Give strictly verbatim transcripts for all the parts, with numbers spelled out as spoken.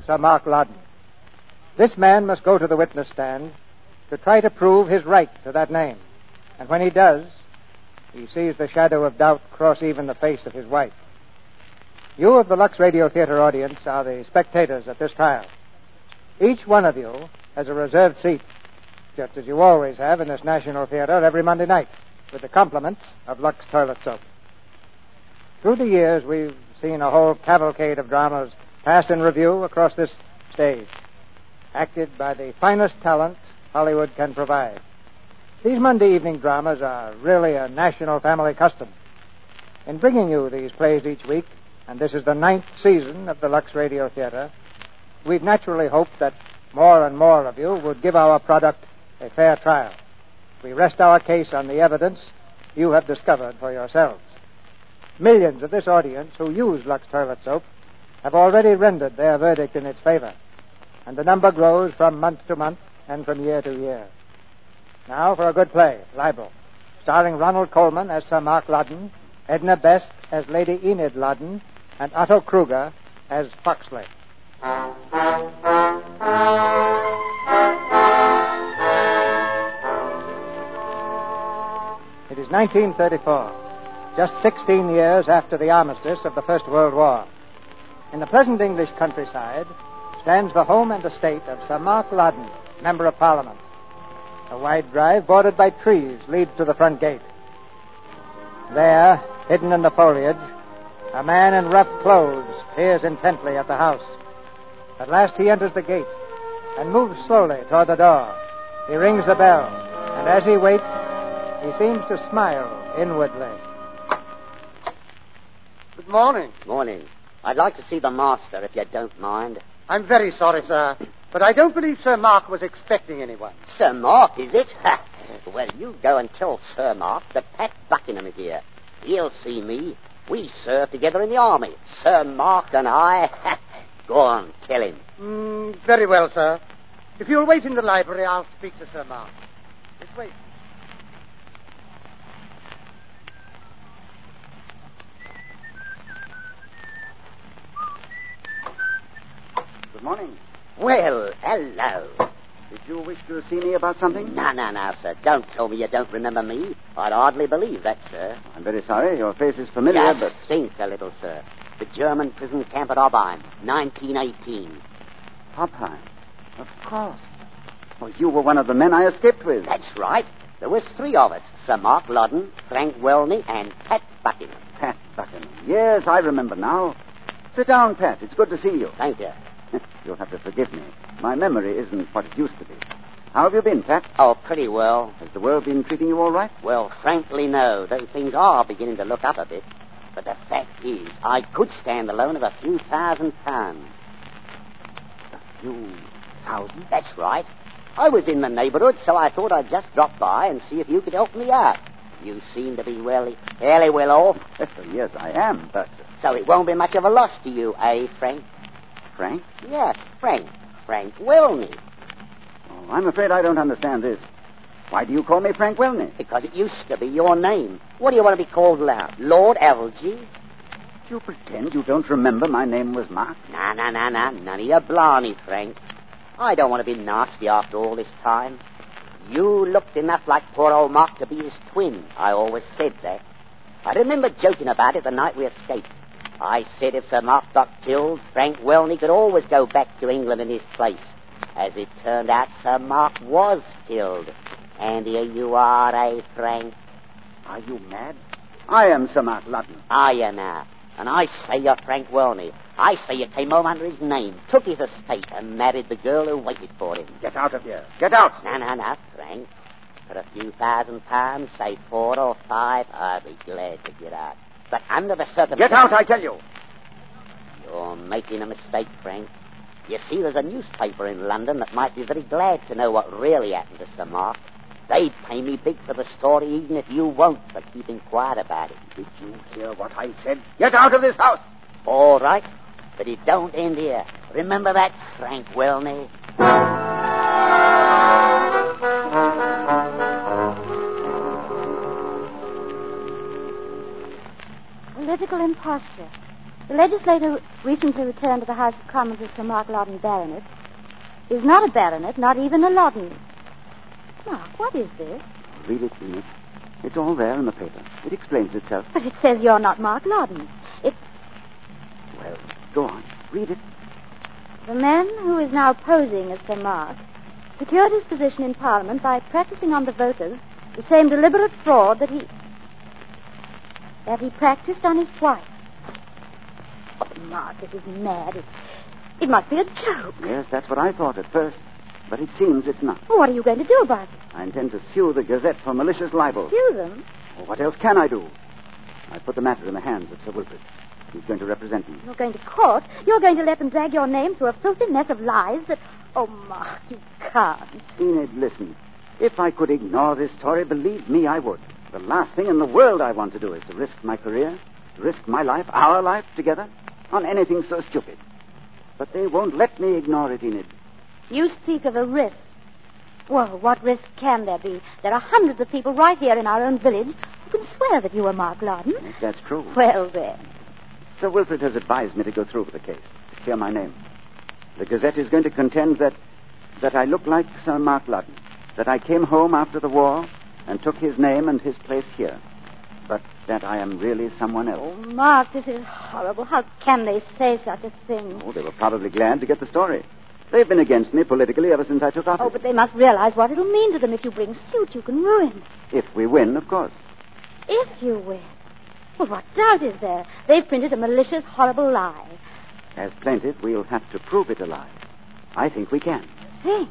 Sir Mark Loudon. This man must go to the witness stand to try to prove his right to that name. And when he does, he sees the shadow of doubt cross even the face of his wife. You of the Lux Radio Theater audience are the spectators at this trial. Each one of you has a reserved seat, just as you always have in this National Theater every Monday night, with the compliments of Lux Toilet Soap. Through the years, we've seen a whole cavalcade of dramas pass in review across this stage, acted by the finest talent Hollywood can provide. These Monday evening dramas are really a national family custom. In bringing you these plays each week, and this is the ninth season of the Lux Radio Theater, we've naturally hoped that more and more of you would give our product a fair trial. We rest our case on the evidence you have discovered for yourselves. Millions of this audience who use Lux Toilet Soap have already rendered their verdict in its favor, and the number grows from month to month and from year to year. Now for a good play, Libel, starring Ronald Colman as Sir Mark Loudon, Edna Best as Lady Enid Loudon, and Otto Kruger as Foxley. It is nineteen thirty-four. Just sixteen years after the armistice of the First World War. In the pleasant English countryside stands the home and estate of Sir Mark Loudon, Member of Parliament. A wide drive bordered by trees leads to the front gate. There, hidden in the foliage, a man in rough clothes peers intently at the house. At last he enters the gate and moves slowly toward the door. He rings the bell, and as he waits, he seems to smile inwardly. Good morning. Morning. I'd like to see the master, if you don't mind. I'm very sorry, sir, but I don't believe Sir Mark was expecting anyone. Sir Mark, is it? Well, you go and tell Sir Mark that Pat Buckingham is here. He'll see me. We served together in the army. Sir Mark and I. Go on, tell him. Mm, very well, sir. If you'll wait in the library, I'll speak to Sir Mark. Just wait. Good morning. Well, hello. Did you wish to see me about something? No, no, no, sir. Don't tell me you don't remember me. I'd hardly believe that, sir. I'm very sorry. Your face is familiar, Just but... think a little, sir. The German prison camp at Oberheim, nineteen eighteen. Oberheim? Of course. Oh, you were one of the men I escaped with. That's right. There was three of us. Sir Mark Loudon, Frank Welney, and Pat Buckingham. Pat Buckingham. Yes, I remember now. Sit down, Pat. It's good to see you. Thank you. You'll have to forgive me. My memory isn't what it used to be. How have you been, Pat? Oh, pretty well. Has the world been treating you all right? Well, frankly, no. Though things are beginning to look up a bit. But the fact is, I could stand the loan of a few thousand pounds. A few thousand? That's right. I was in the neighborhood, so I thought I'd just drop by and see if you could help me out. You seem to be well, fairly well off. Yes, I am, but... So it won't be much of a loss to you, eh, Frank? Frank? Yes, Frank. Frank Welney. Oh, I'm afraid I don't understand this. Why do you call me Frank Welney? Because it used to be your name. What do you want to be called now? Lord Algie? You pretend you don't remember my name was Mark? Nah, nah, nah, nah. None of your blarney, Frank. I don't want to be nasty after all this time. You looked enough like poor old Mark to be his twin. I always said that. I remember joking about it the night we escaped. I said if Sir Mark got killed, Frank Welney could always go back to England in his place. As it turned out, Sir Mark was killed. And here you are, eh, Frank? Are you mad? I am Sir Mark Loudon. Are you now? And I say you're Frank Welney. I say you came home under his name, took his estate, and married the girl who waited for him. Get out of here. Get out. No, no, no, Frank. For a few thousand pounds, say four or five, I'd be glad to get out. But under the circumstances... Get out, I tell you. You're making a mistake, Frank. You see, there's a newspaper in London that might be very glad to know what really happened to Sir Mark. They'd pay me big for the story, even if you won't, for keeping quiet about it. Did you hear what I said? Get out of this house! All right, but it don't end here. Remember that, Frank Welney? Political imposture. The legislator recently returned to the House of Commons as Sir Mark Loudon, Baronet, is not a baronet, not even a Loudon. Mark, what is this? Read it, Enid. It's all there in the paper. It explains itself. But it says you're not Mark Loudon. It... Well, go on. Read it. The man who is now posing as Sir Mark secured his position in Parliament by practicing on the voters the same deliberate fraud that he... that he practiced on his wife. Oh, Mark, this is mad. It's... It must be a joke. Yes, that's what I thought at first. But it seems it's not. Well, what are you going to do about it? I intend to sue the Gazette for malicious libel. Sue them? Well, what else can I do? I put the matter in the hands of Sir Wilfrid. He's going to represent me. You're going to court? You're going to let them drag your name through a filthy mess of lies that... Oh, Mark, you can't. Enid, listen. If I could ignore this story, believe me, I would. The last thing in the world I want to do is to risk my career, risk my life, our life together, on anything so stupid. But they won't let me ignore it, Enid. You speak of a risk. Well, what risk can there be? There are hundreds of people right here in our own village who can swear that you are Mark Loudon. Yes, that's true. Well, then. Sir Wilfrid has advised me to go through with the case, to clear my name. The Gazette is going to contend that that I look like Sir Mark Loudon, that I came home after the war and took his name and his place here, but that I am really someone else. Oh, Mark, this is horrible. How can they say such a thing? Oh, they were probably glad to get the story. They've been against me politically ever since I took office. Oh, but they must realize what it'll mean to them. If you bring suit, you can ruin. If we win, of course. If you win. Well, what doubt is there? They've printed a malicious, horrible lie. As plaintiff, we'll have to prove it a lie. I think we can. Think?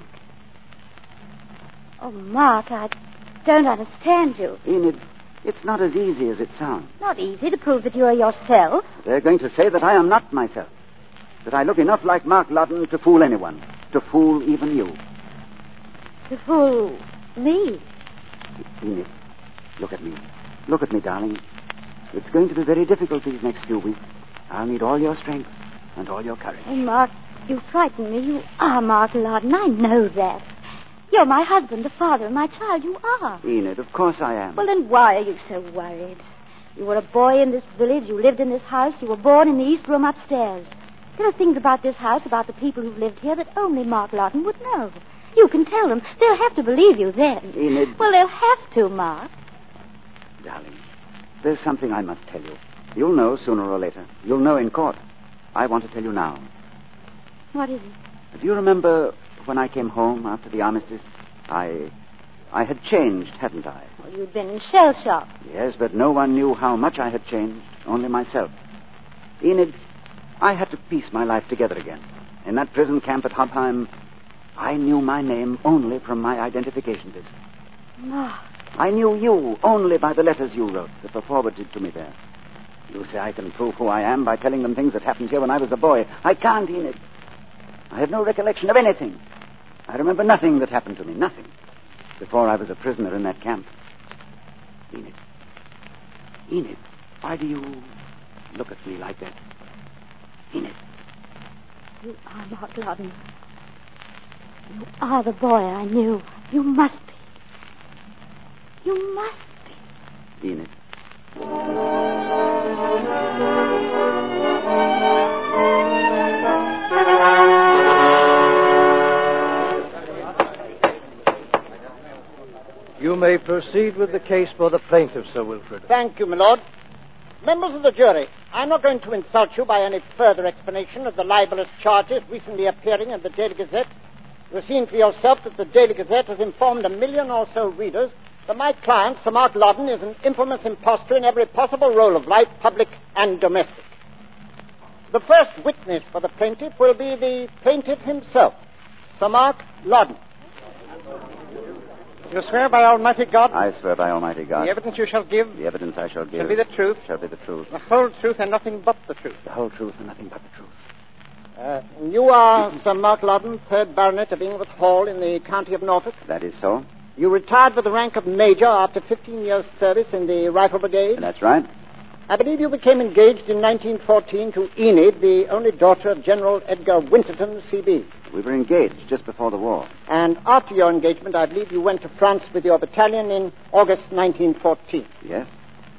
Oh, Mark, I don't understand you. Enid, it's not as easy as it sounds. Not easy to prove that you are yourself. They're going to say that I am not myself. That I look enough like Mark Loudon to fool anyone. To fool even you. To fool me? Enid, look at me. Look at me, darling. It's going to be very difficult these next few weeks. I'll need all your strength and all your courage. Oh, Mark, you frighten me. You are Mark Loudon. I know that. You're my husband, the father of my child. You are. Enid, of course I am. Well, then why are you so worried? You were a boy in this village. You lived in this house. You were born in the east room upstairs. There are things about this house, about the people who've lived here, that only Mark Loudon would know. You can tell them. They'll have to believe you then. Enid. Well, they'll have to, Mark. Darling, there's something I must tell you. You'll know sooner or later. You'll know in court. I want to tell you now. What is it? Do you remember when I came home after the armistice? I... I had changed, hadn't I? Well, you'd been in shell shock. Yes, but no one knew how much I had changed. Only myself. Enid, I had to piece my life together again. In that prison camp at Hobheim, I knew my name only from my identification disc. Mark. I knew you only by the letters you wrote that were forwarded to me there. You say I can prove who I am by telling them things that happened here when I was a boy. I can't, Enid. I have no recollection of anything. I remember nothing that happened to me, nothing, before I was a prisoner in that camp. Enid. Enid, why do you look at me like that? Enid. You are Mark Loudon. You are the boy I knew. You must be. You must be. Enid. You may proceed with the case for the plaintiff, Sir Wilfrid. Thank you, my lord. Members of the jury, I'm not going to insult you by any further explanation of the libelous charges recently appearing in the Daily Gazette. You've seen for yourself that the Daily Gazette has informed a million or so readers that my client, Sir Mark Loudon, is an infamous impostor in every possible role of life, public and domestic. The first witness for the plaintiff will be the plaintiff himself, Sir Mark Loudon. You swear by Almighty God? I swear by Almighty God. The evidence you shall give? The evidence I shall give. Shall be the truth? Shall be the truth. The whole truth and nothing but the truth? The whole truth and nothing but the truth. Uh, you are Sir Mark Loudon, third Baronet of Ingleworth Hall in the county of Norfolk? That is so. You retired with the rank of Major after fifteen years' service in the Rifle Brigade? That's right. I believe you became engaged in nineteen fourteen to Enid, the only daughter of General Edgar Winterton, C B. We were engaged just before the war. And after your engagement, I believe you went to France with your battalion in August nineteen fourteen. Yes.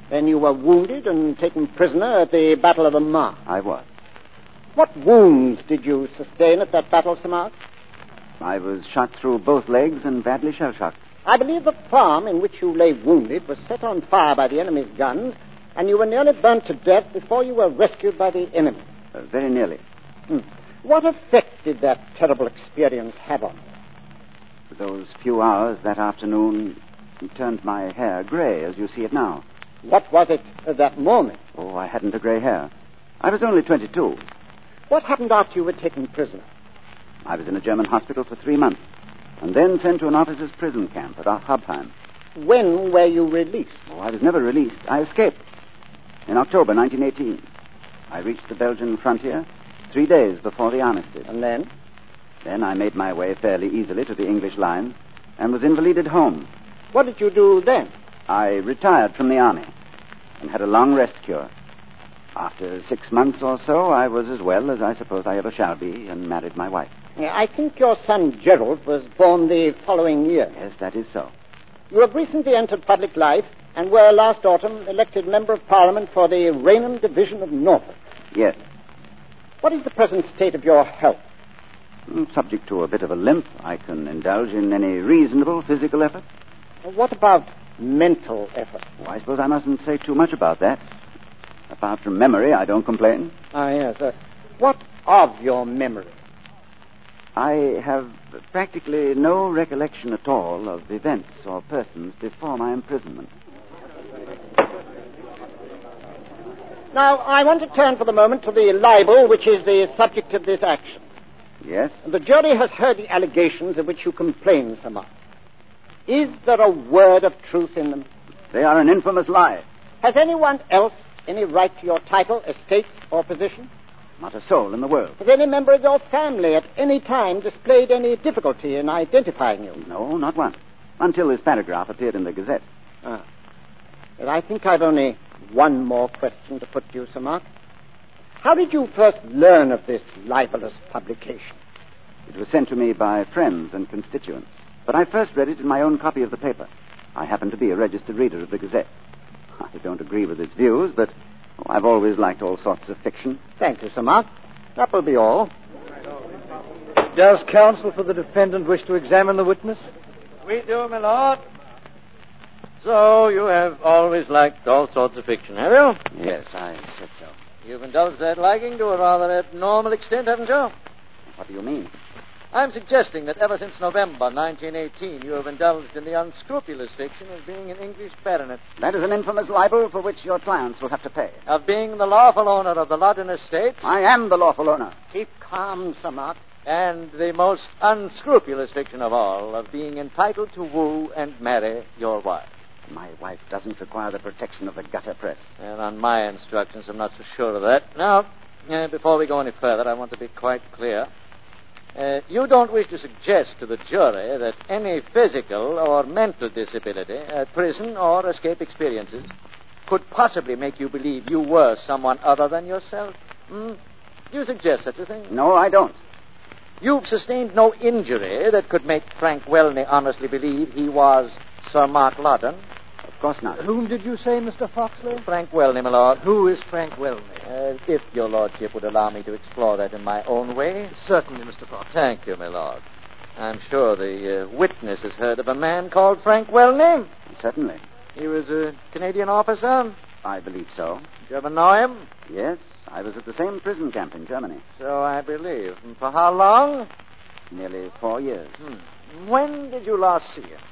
Then you were wounded and taken prisoner at the Battle of the Marne. I was. What wounds did you sustain at that battle, Sir Mark? I was shot through both legs and badly shell-shocked. I believe the farm in which you lay wounded was set on fire by the enemy's guns, and you were nearly burnt to death before you were rescued by the enemy. Uh, very nearly. Hmm. What effect did that terrible experience have on you? Those few hours that afternoon turned my hair gray, as you see it now. What was it at that moment? Oh, I hadn't a gray hair. I was only twenty-two. What happened after you were taken prisoner? I was in a German hospital for three months, and then sent to an officers' prison camp at Habheim. When were you released? Oh, I was never released. I escaped. In October nineteen eighteen, I reached the Belgian frontier three days before the armistice. And then? Then I made my way fairly easily to the English lines and was invalided home. What did you do then? I retired from the army and had a long rest cure. After six months or so, I was as well as I suppose I ever shall be and married my wife. Yeah, I think your son Gerald was born the following year. Yes, that is so. You have recently entered public life and were last autumn elected Member of Parliament for the Raynham Division of Norfolk. Yes. What is the present state of your health? Subject to a bit of a limp, I can indulge in any reasonable physical effort. What about mental effort? Oh, I suppose I mustn't say too much about that. Apart from memory, I don't complain. Ah, yes. Uh, what of your memory? I have practically no recollection at all of events or persons before my imprisonment. Now, I want to turn for the moment to the libel, which is the subject of this action. Yes? The jury has heard the allegations of which you complain, Sir Mark. Is there a word of truth in them? They are an infamous lie. Has anyone else any right to your title, estate, or position? Not a soul in the world. Has any member of your family at any time displayed any difficulty in identifying you? No, not one. Until this paragraph appeared in the Gazette. Ah. Well, I think I've only one more question to put to you, Sir Mark. How did you first learn of this libelous publication? It was sent to me by friends and constituents, but I first read it in my own copy of the paper. I happen to be a registered reader of the Gazette. I don't agree with its views, but oh, I've always liked all sorts of fiction. Thank you, Sir Mark. That will be all. Does counsel for the defendant wish to examine the witness? We do, my lord. So, you have always liked all sorts of fiction, have you? Yes, I said so. You've indulged that liking to a rather abnormal extent, haven't you? What do you mean? I'm suggesting that ever since November nineteen eighteen, you have indulged in the unscrupulous fiction of being an English baronet. That is an infamous libel for which your clients will have to pay. Of being the lawful owner of the Loudon Estates. I am the lawful owner. Keep calm, Sir Mark. And the most unscrupulous fiction of all, of being entitled to woo and marry your wife. My wife doesn't require the protection of the gutter press. And on my instructions, I'm not so sure of that. Now, uh, before we go any further, I want to be quite clear. Uh, you don't wish to suggest to the jury that any physical or mental disability, uh, prison or escape experiences, could possibly make you believe you were someone other than yourself? Hmm? Do you suggest such a thing? No, I don't. You've sustained no injury that could make Frank Welney honestly believe he was Sir Mark Loudon? Of course not. Whom did you say, Mister Foxley? Frank Welney, my lord. Who is Frank Welney? Uh, if your lordship would allow me to explore that in my own way. Certainly, Mister Foxley. Thank you, my lord. I'm sure the uh, witness has heard of a man called Frank Welney. Certainly. He was a Canadian officer? I believe so. Did you ever know him? Yes, I was at the same prison camp in Germany. So I believe. And for how long? Nearly four years. Hmm. When did you last see him?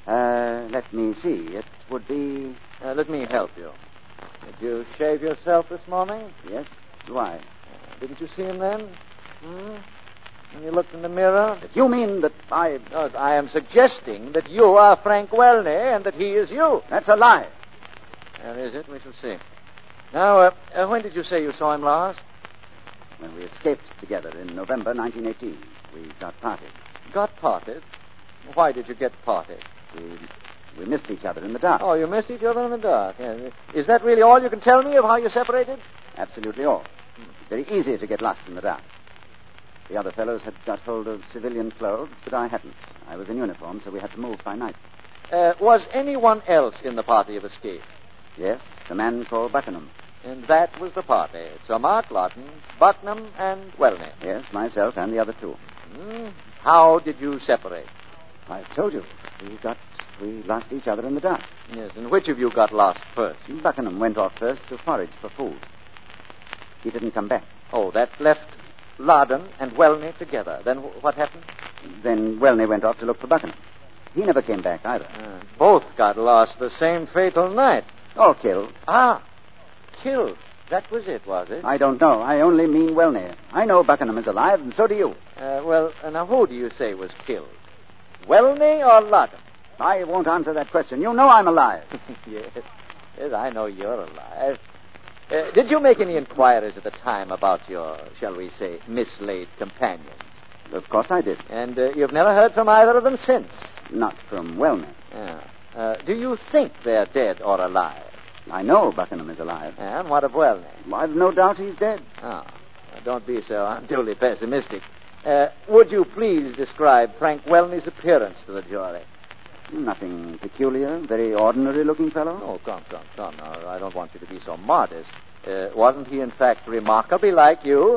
Uh, let me see. It would be... Uh, let me help you. Did you shave yourself this morning? Yes. Why? Uh, didn't you see him then? Hmm? When you looked in the mirror? If you mean that I... No, I am suggesting that you are Frank Welney and that he is you. That's a lie. That is it. We shall see. Now, uh, uh, when did you say you saw him last? When we escaped together in November nineteen eighteen. We got parted. Got parted? Why did you get parted? We, we missed each other in the dark. Oh, you missed each other in the dark. Yeah. Is that really all you can tell me of how you separated? Absolutely all. It's very easy to get lost in the dark. The other fellows had got hold of civilian clothes, but I hadn't. I was in uniform, so we had to move by night. Uh, was anyone else in the party of escape? Yes, a man called Buckingham. And that was the party. Sir Mark Lawton, Buckingham, and Wellney. Yes, myself and the other two. Hmm. How did you separate? I've told you. We got... We lost each other in the dark. Yes, and which of you got lost first? Buckingham went off first to forage for food. He didn't come back. Oh, that left Loudon and Wellney together. Then what happened? Then Wellney went off to look for Buckingham. He never came back either. Uh, both got lost the same fatal night. Or killed. Ah, killed. That was it, was it? I don't know. I only mean Wellney. I know Buckingham is alive, and so do you. Uh, well, uh, now who do you say was killed? Wellney or Loudon? I won't answer that question. You know I'm alive. yes. Yes, I know you're alive. Uh, did you make any inquiries at the time about your, shall we say, mislaid companions? Of course I did. And uh, you've never heard from either of them since? Not from Wellney. Yeah. Uh, do you think they're dead or alive? I know Buckingham is alive. And what of Wellney? I've no doubt he's dead. Oh, well, don't be so unduly pessimistic. Uh, would you please describe Frank Wellney's appearance to the jury? Nothing peculiar. Very ordinary-looking fellow. Oh, come, come, come. Now, I don't want you to be so modest. Uh, wasn't he, in fact, remarkably like you?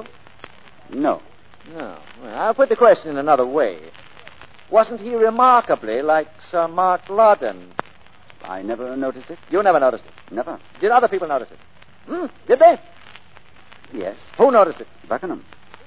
No. No. Well, I'll put the question in another way. Wasn't he remarkably like Sir Mark Loudon? I never noticed it. You never noticed it? Never. Did other people notice it? Hmm? Did they? Yes. Who noticed it? Buckingham.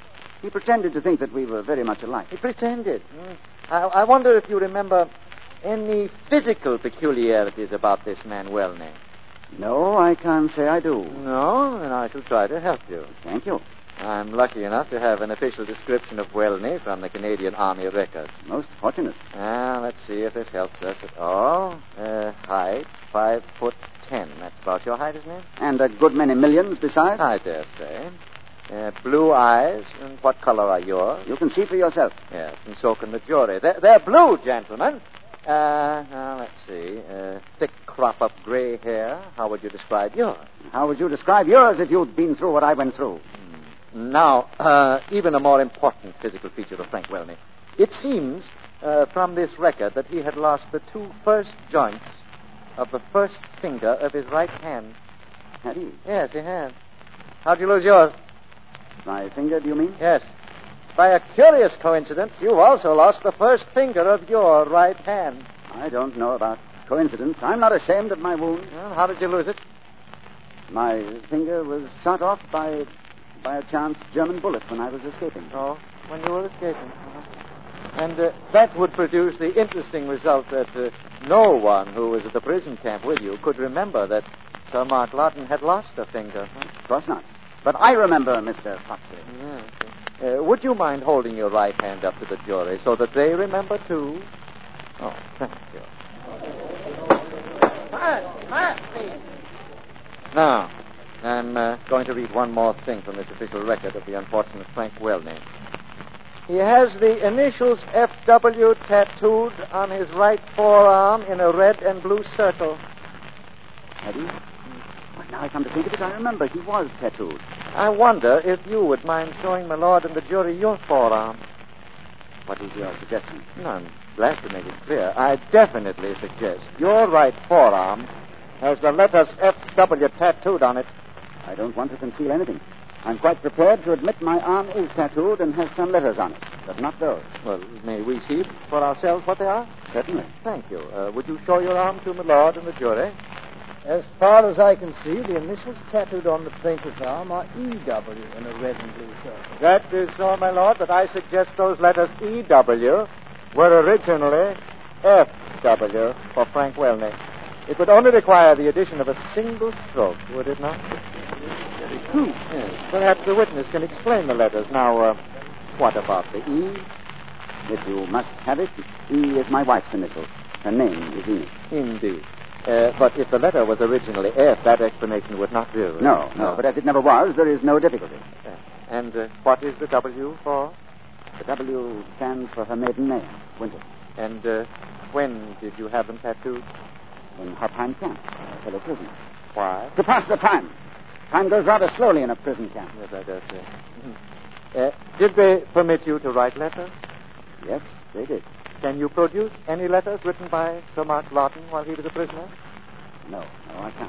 He pretended to think that we were very much alike. He pretended. Hmm. I, I wonder if you remember any physical peculiarities about this man Wellney. No, I can't say I do. No? Then I shall try to help you. Thank you. I'm lucky enough to have an official description of Wellney from the Canadian Army records. Most fortunate. Ah, let's see if this helps us at all. Uh, height, five foot ten. That's about your height, isn't it? And a good many millions besides? I dare say. Uh, blue eyes, and what color are yours? You can see for yourself. Yes, and so can the jury. They're, they're blue, gentlemen. Uh, now, let's see. Uh, thick crop-up gray hair. How would you describe yours? How would you describe yours if you'd been through what I went through? Hmm. Now, uh, even a more important physical feature of Frank Wellney. It seems uh, from this record that he had lost the two first joints of the first finger of his right hand. Had he? Yes, he had. How'd you lose yours? My finger, do you mean? Yes. By a curious coincidence, you've also lost the first finger of your right hand. I don't know about coincidence. I'm not ashamed of my wounds. Well, how did you lose it? My finger was shot off by by a chance German bullet when I was escaping. Oh, when you were escaping. Uh-huh. And uh, that would produce the interesting result that uh, no one who was at the prison camp with you could remember that Sir Mark Lawton had lost a finger. Huh? Of course not. But I remember, Mister Foxley. Yeah, okay. uh, would you mind holding your right hand up to the jury so that they remember, too? Oh, thank you. Quiet, quiet, please. Now, I'm uh, going to read one more thing from this official record of the unfortunate Frank Wellney. He has the initials F W tattooed on his right forearm in a red and blue circle. Had he? Well, now I come to think of it, I remember he was tattooed. I wonder if you would mind showing my lord and the jury your forearm. What is your suggestion? No, I'm glad to make it clear. I definitely suggest your right forearm has the letters F W tattooed on it. I don't want to conceal anything. I'm quite prepared to admit my arm is tattooed and has some letters on it, but not those. Well, may we see for ourselves what they are? Certainly. Thank you. Uh, would you show your arm to my lord and the jury? As far as I can see, the initials tattooed on the plaintiff's arm are E W in a red and blue circle. That is so, my lord, but I suggest those letters E W were originally F W for Frank Wellney. It would only require the addition of a single stroke, would it not? Very true. Yes. Perhaps the witness can explain the letters. Now, uh, what about the E? If you must have it, E is my wife's initial. Her name is Enid. Indeed. Uh, but if the letter was originally F, that explanation would not do. No, no, but as it never was, there is no difficulty. Uh, and uh, what is the W for? The W stands for her maiden name, Winter. And uh, when did you have them tattooed? In Harpine Camp, a fellow prisoner. Why? To pass the time. Time goes rather slowly in a prison camp. Yes, I dare say. Uh, did they permit you to write letters? Yes, they did. Can you produce any letters written by Sir Mark Lawton while he was a prisoner? No, no, I can't.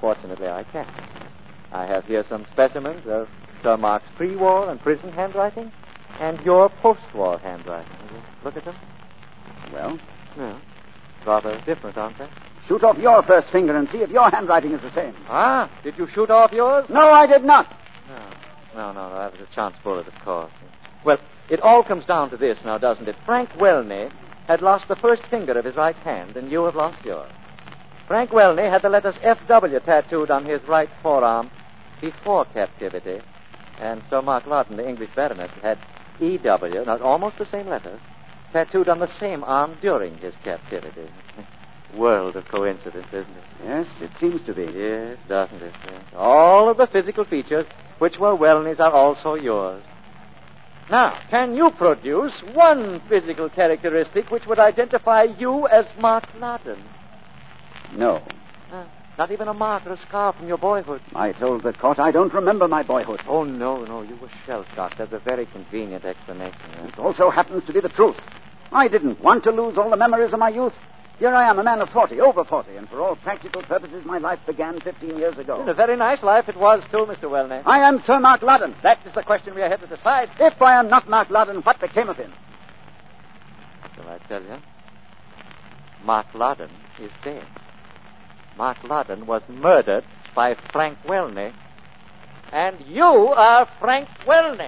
fortunately, I can. I have here some specimens of Sir Mark's pre-war and prison handwriting and your post-war handwriting. Will you look at them? Well? Yeah. Rather different, aren't they? Shoot off your first finger and see if your handwriting is the same. Ah, did you shoot off yours? No, I did not. No, no, no, that was a chance bullet, of course. Well, it all comes down to this now, doesn't it? Frank Welney had lost the first finger of his right hand, and you have lost yours. Frank Welney had the letters F W tattooed on his right forearm before captivity, and Sir Mark Loudon, the English baronet, had E W, not almost the same letters, tattooed on the same arm during his captivity. World of coincidence, isn't it? Yes, it seems to be. Yes, doesn't it? Yes. All of the physical features which were Welney's are also yours. Now, can you produce one physical characteristic which would identify you as Mark Loudon? No. Uh, not even a mark or a scar from your boyhood? I told the court I don't remember my boyhood. Oh, no, no, you were shell-shocked. That's a very convenient explanation. Eh? It also happens to be the truth. I didn't want to lose all the memories of my youth. Here I am, a man of forty, over forty, and for all practical purposes, my life began fifteen years ago. And a very nice life it was, too, Mister Welney. I am Sir Mark Loudon. That is the question we are here to decide. If I am not Mark Loudon, what became of him? Shall I tell you? Mark Loudon is dead. Mark Loudon was murdered by Frank Welney. And you are Frank Welney.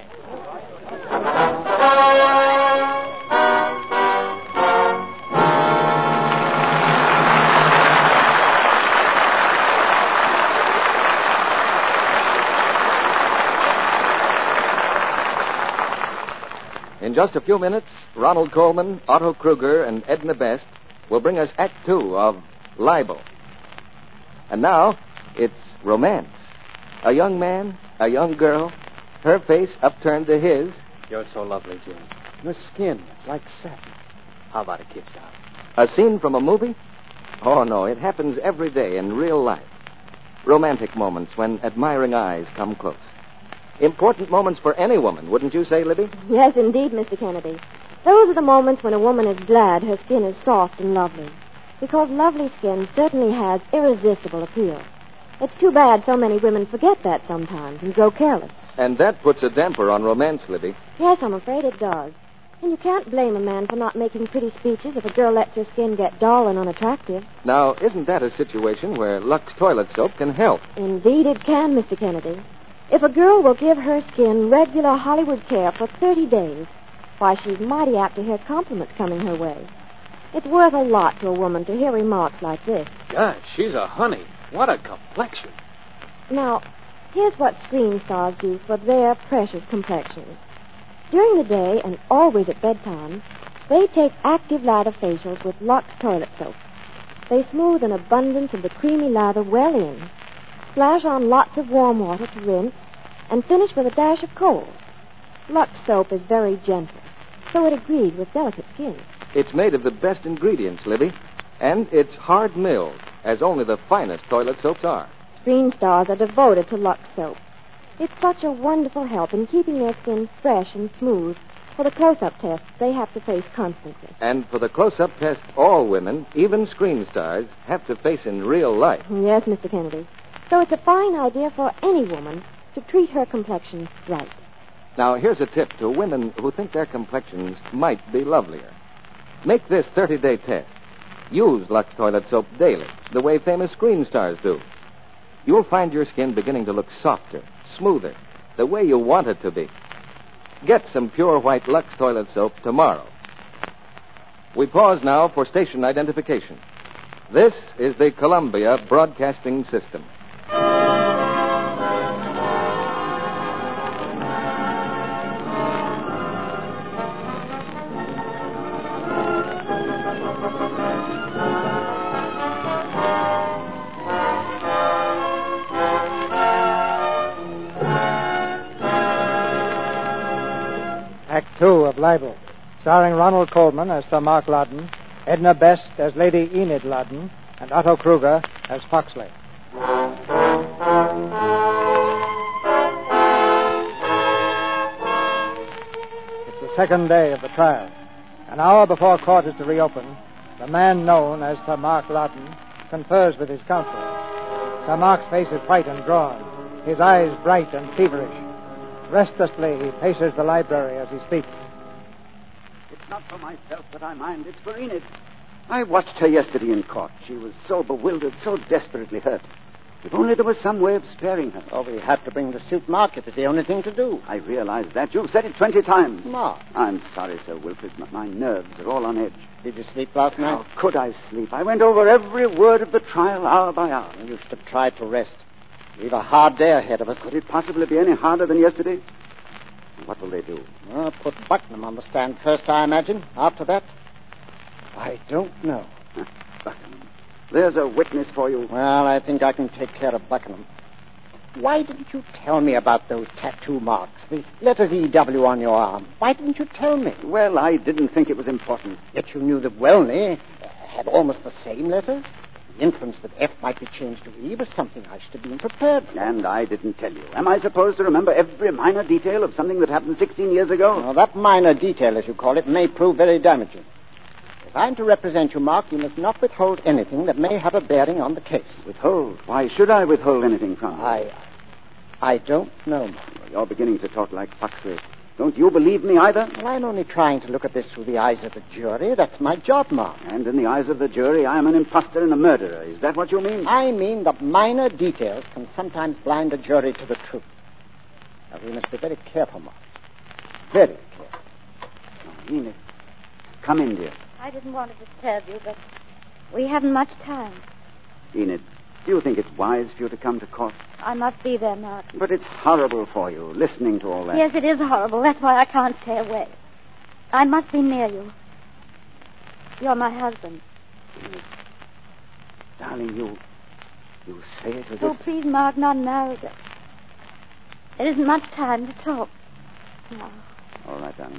In just a few minutes, Ronald Coleman, Otto Kruger, and Edna Best will bring us Act Two of Libel. And now, it's romance. A young man, a young girl, her face upturned to his. You're so lovely, Jim. Your skin, it's like satin. How about a kiss now? A scene from a movie? Oh, no, it happens every day in real life. Romantic moments when admiring eyes come close. Important moments for any woman, wouldn't you say, Libby? Yes, indeed, Mister Kennedy. Those are the moments when a woman is glad her skin is soft and lovely. Because lovely skin certainly has irresistible appeal. It's too bad so many women forget that sometimes and grow careless. And that puts a damper on romance, Libby. Yes, I'm afraid it does. And you can't blame a man for not making pretty speeches if a girl lets her skin get dull and unattractive. Now, isn't that a situation where Lux toilet soap can help? Indeed it can, Mister Kennedy. If a girl will give her skin regular Hollywood care for thirty days, why, she's mighty apt to hear compliments coming her way. It's worth a lot to a woman to hear remarks like this. God, she's a honey. What a complexion. Now, here's what screen stars do for their precious complexions. During the day and always at bedtime, they take active lather facials with Lux toilet soap. They smooth an abundance of the creamy lather well in, splash on lots of warm water to rinse, and finish with a dash of cold. Lux soap is very gentle, so it agrees with delicate skin. It's made of the best ingredients, Libby, and it's hard milled, as only the finest toilet soaps are. Screen stars are devoted to Lux soap. It's such a wonderful help in keeping their skin fresh and smooth for the close-up tests they have to face constantly. And for the close-up test, all women, even screen stars, have to face in real life. Yes, Mister Kennedy. So it's a fine idea for any woman to treat her complexion right. Now, here's a tip to women who think their complexions might be lovelier. Make this thirty-day test. Use Lux toilet soap daily, the way famous screen stars do. You'll find your skin beginning to look softer, smoother, the way you want it to be. Get some pure white Lux toilet soap tomorrow. We pause now for station identification. This is the Columbia Broadcasting System. Act Two of Libel, starring Ronald Coleman as Sir Mark Loudon, Edna Best as Lady Enid Loudon, and Otto Kruger as Foxley. It's the second day of the trial. An hour before court is to reopen, the man known as Sir Mark Loudon confers with his counsel. Sir Mark's face is white and drawn, his eyes bright and feverish. Restlessly, he paces the library as he speaks. It's not for myself that I mind. It's for Enid. I watched her yesterday in court. She was so bewildered, so desperately hurt. If only there was some way of sparing her. Oh, we had to bring the suit, Mark. It was the only thing to do. I realize that. You've said it twenty times. Mark. I'm sorry, Sir Wilfrid. but My nerves are all on edge. Did you sleep last night? How could I sleep? I went over every word of the trial, hour by hour. You should have tried to rest. We've a hard day ahead of us. Could it possibly be any harder than yesterday? What will they do? Well, put Buckingham on the stand first, I imagine. After that, I don't know. Huh, Buckingham. There's a witness for you. Well, I think I can take care of Buckingham. Why didn't you tell me about those tattoo marks, the letters E W on your arm? Why didn't you tell me? Well, I didn't think it was important. Yet you knew that Welney had almost the same letters. The inference that F might be changed to E was something I should have been prepared for. And I didn't tell you. Am I supposed to remember every minor detail of something that happened sixteen years ago? Now, that minor detail, as you call it, may prove very damaging. If I'm to represent you, Mark, you must not withhold anything that may have a bearing on the case. Withhold? Why should I withhold anything from you? I... I don't know, Mark. Well, you're beginning to talk like Foxley. Don't you believe me either? Well, I'm only trying to look at this through the eyes of the jury. That's my job, Mark. And in the eyes of the jury, I am an imposter and a murderer. Is that what you mean? I mean that minor details can sometimes blind a jury to the truth. Now, we must be very careful, Mark. Very careful. Oh, Enid, come in, dear. I didn't want to disturb you, but we haven't much time. Enid, do you think it's wise for you to come to court? I must be there, Mark. But it's horrible for you, listening to all that. Yes, it is horrible. That's why I can't stay away. I must be near you. You're my husband. Enid, darling, you... you say it as Oh, if... please, Mark, not now. There isn't much time to talk. No. All right, darling.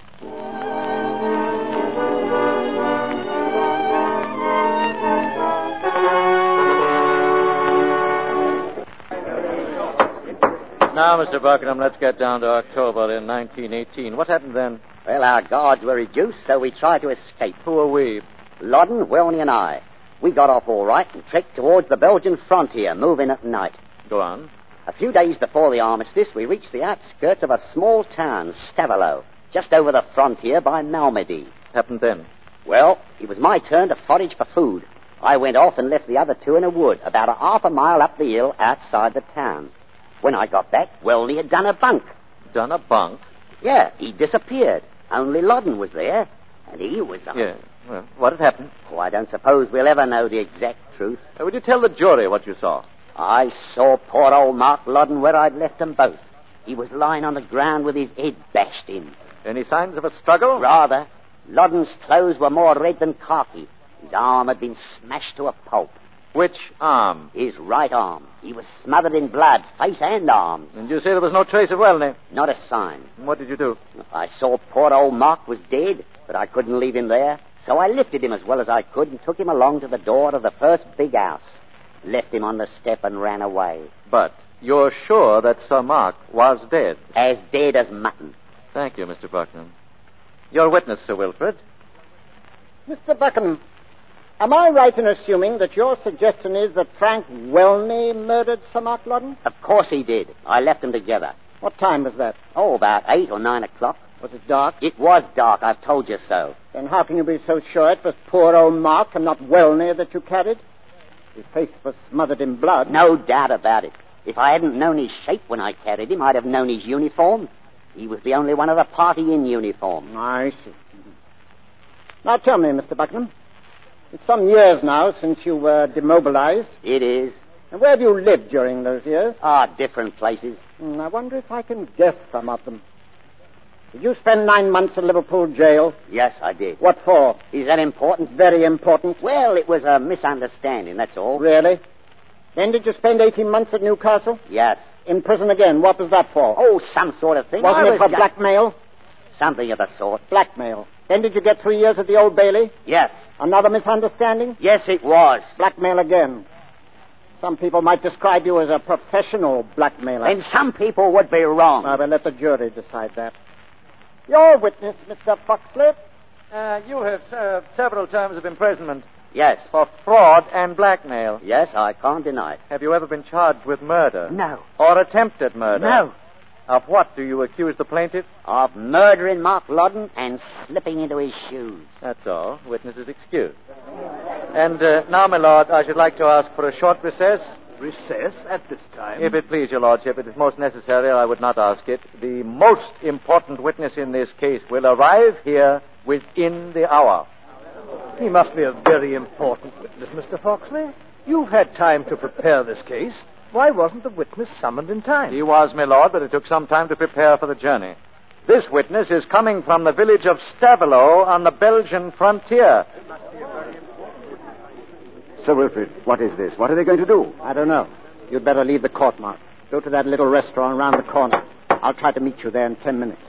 Now, Mister Buckingham, let's get down to October in nineteen eighteen. What happened then? Well, our guards were reduced, so we tried to escape. Who are we? Loddon, Welney, and I. We got off all right and trekked towards the Belgian frontier, moving at night. Go on. A few days before the armistice, we reached the outskirts of a small town, Stavelot, just over the frontier by Malmedy. Happened then? Well, it was my turn to forage for food. I went off and left the other two in a wood, about a half a mile up the hill outside the town. When I got back, Welney had done a bunk. Done a bunk? Yeah, he disappeared. Only Loddon was there, and he was... Uh, yeah, well, what had happened? Oh, I don't suppose we'll ever know the exact truth. Uh, would you tell the jury what you saw? I saw poor old Mark Loddon where I'd left them both. He was lying on the ground with his head bashed in. Any signs of a struggle? Rather. Loddon's clothes were more red than khaki. His arm had been smashed to a pulp. Which arm? His right arm. He was smothered in blood, face and arms. And you say there was no trace of Welney? Not a sign. What did you do? I saw poor old Mark was dead, but I couldn't leave him there. So I lifted him as well as I could and took him along to the door of the first big house. Left him on the step and ran away. But you're sure that Sir Mark was dead? As dead as mutton. Thank you, Mister Buckingham. Your witness, Sir Wilfrid. Mister Buckingham, am I right in assuming that your suggestion is that Frank Welney murdered Sir Mark Loddon? Of course he did. I left them together. What time was that? Oh, about eight or nine o'clock. Was it dark? It was dark, I've told you so. Then how can you be so sure it was poor old Mark and not Welney that you carried? His face was smothered in blood. No doubt about it. If I hadn't known his shape when I carried him, I'd have known his uniform. He was the only one of the party in uniform. I see. Now tell me, Mister Buckingham, it's some years now since you were demobilized. It is. And where have you lived during those years? Ah, different places. Hmm, I wonder if I can guess some of them. Did you spend nine months in Liverpool jail? Yes, I did. What for? Is that important? Very important. Well, it was a misunderstanding, that's all. Really? Then did you spend eighteen months at Newcastle? Yes. In prison again. What was that for? Oh, some sort of thing. Wasn't I it was for ju- blackmail? Something of the sort. Blackmail. Then did you get three years at the Old Bailey? Yes. Another misunderstanding? Yes, it was. Blackmail again. Some people might describe you as a professional blackmailer. And some people would be wrong. I will let the jury decide that. Your witness, Mister Foxley. Uh, you have served several terms of imprisonment. Yes. For fraud and blackmail. Yes, I can't deny it. Have you ever been charged with murder? No. Or attempted murder? No. Of what do you accuse the plaintiff? Of murdering Mark Loudon and slipping into his shoes. That's all. Witness is excused. And uh, now, my lord, I should like to ask for a short recess. Recess at this time? If it please your lordship, it is most necessary, I would not ask it. The most important witness in this case will arrive here within the hour. He must be a very important witness, Mister Foxley. You've had time to prepare this case. Why wasn't the witness summoned in time? He was, my lord, but it took some time to prepare for the journey. This witness is coming from the village of Stavelot on the Belgian frontier. Sir Wilfrid, what is this? What are they going to do? I don't know. You'd better leave the court, Mark. Go to that little restaurant around the corner. I'll try to meet you there in ten minutes.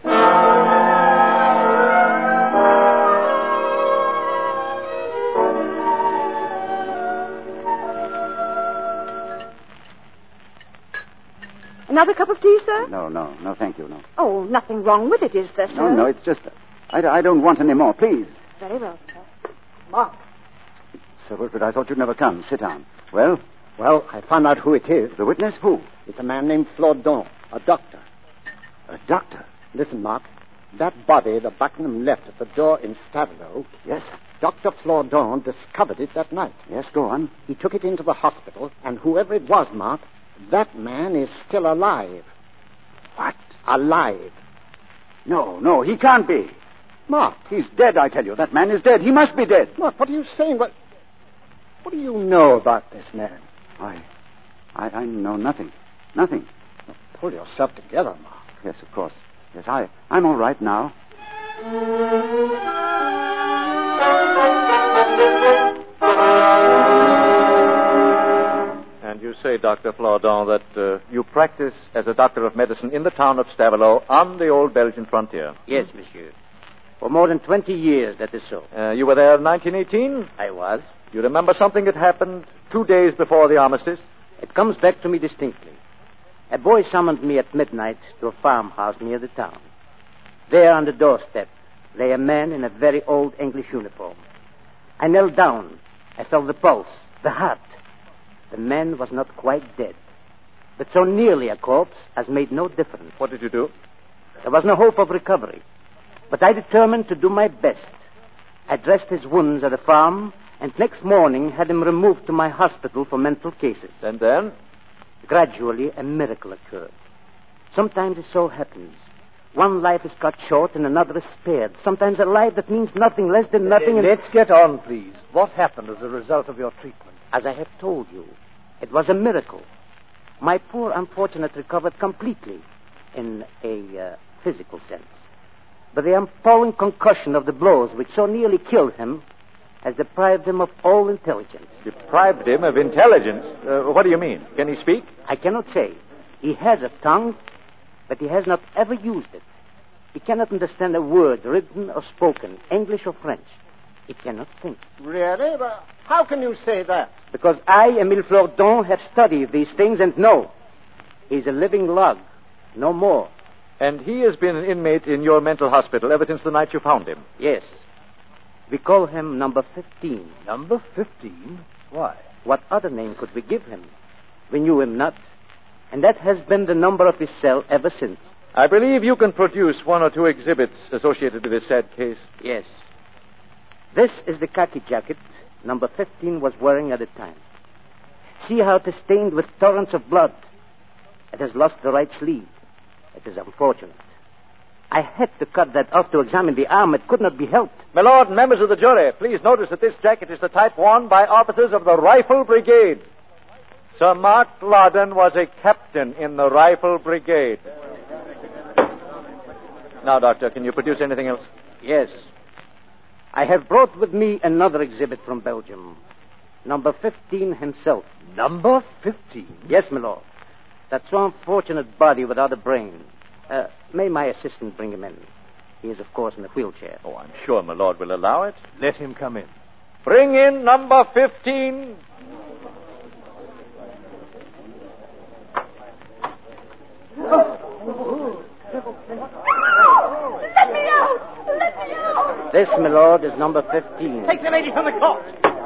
Another cup of tea, sir? No, no, no, thank you, no. Oh, nothing wrong with it, is there, sir? No, no, it's just... I, I don't want any more, please. Very well, sir. Mark. Sir Wilfrid, I thought you'd never come. Sit down. Well? Well, I found out who it is. The witness? Who? It's a man named Flaudon, a doctor. A doctor? Listen, Mark. That body the Buckingham left at the door in Stavelot. Yes. Doctor Flaudon discovered it that night. Yes, go on. He took it into the hospital, and whoever it was, Mark, that man is still alive. What? Alive. No, no, he can't be. Mark. He's dead, I tell you. That man is dead. He must be dead. Mark, what are you saying? What, what do you know about this man? I, I, I know nothing. Nothing. Now, pull yourself together, Mark. Yes, of course. Yes, I, I'm all right now. And you say, Doctor Flaudon, that uh, you practice as a doctor of medicine in the town of Stavelot on the old Belgian frontier. Yes, monsieur. For more than twenty years, that is so. Uh, you were there in nineteen eighteen? I was. You remember something that happened two days before the armistice? It comes back to me distinctly. A boy summoned me at midnight to a farmhouse near the town. There on the doorstep lay a man in a very old English uniform. I knelt down. I felt the pulse, the heart. The man was not quite dead, but so nearly a corpse as made no difference. What did you do? There was no hope of recovery, but I determined to do my best. I dressed his wounds at the farm, and next morning had him removed to my hospital for mental cases. And then? Gradually, a miracle occurred. Sometimes it so happens. One life is cut short and another is spared. Sometimes a life that means nothing less than nothing... And... Let's get on, please. What happened as a result of your treatment? As I have told you, it was a miracle. My poor unfortunate recovered completely in a uh, physical sense. But the appalling concussion of the blows which so nearly killed him has deprived him of all intelligence. Deprived him of intelligence? Uh, what do you mean? Can he speak? I cannot say. He has a tongue, but he has not ever used it. He cannot understand a word written or spoken, English or French. He cannot think. Really? But how can you say that? Because I, Emile Flaudon, have studied these things and know. He's a living log, no more. And he has been an inmate in your mental hospital ever since the night you found him? Yes. We call him number fifteen. Number fifteen? Why? What other name could we give him? We knew him not. And that has been the number of his cell ever since. I believe you can produce one or two exhibits associated with this sad case. Yes. This is the khaki jacket number fifteen was wearing at the time. See how it is stained with torrents of blood. It has lost the right sleeve. It is unfortunate. I had to cut that off to examine the arm. It could not be helped. My lord and members of the jury, please notice that this jacket is the type worn by officers of the Rifle Brigade. Sir Mark Loudon was a captain in the Rifle Brigade. Now, Doctor, can you produce anything else? Yes. I have brought with me another exhibit from Belgium. Number fifteen himself. Number fifteen? Yes, my lord. That so unfortunate body without a brain. Uh, may my assistant bring him in? He is, of course, in a wheelchair. Oh, I'm sure my lord will allow it. Let him come in. Bring in number fifteen. Let me out! Let me out! This, my lord, is number fifteen. Take the lady from the court.